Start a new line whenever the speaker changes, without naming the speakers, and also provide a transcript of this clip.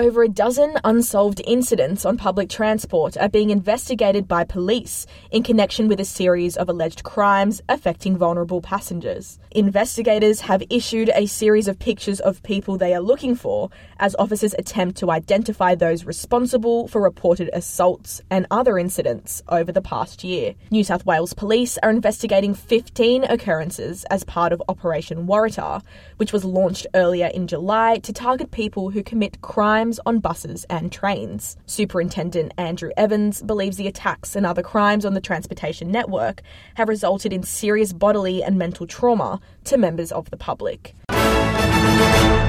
over a dozen unsolved incidents on public transport are being investigated by police in connection with a series of alleged crimes affecting vulnerable passengers. Investigators have issued a series of pictures of people they are looking for as officers attempt to identify those responsible for reported assaults and other incidents over the past year. New South Wales Police are investigating 15 occurrences as part of Operation Waratah, which was launched earlier in July to target people who commit crimes on buses and trains. Superintendent Andrew Evans believes the attacks and other crimes on the transportation network have resulted in serious bodily and mental trauma to members of the public.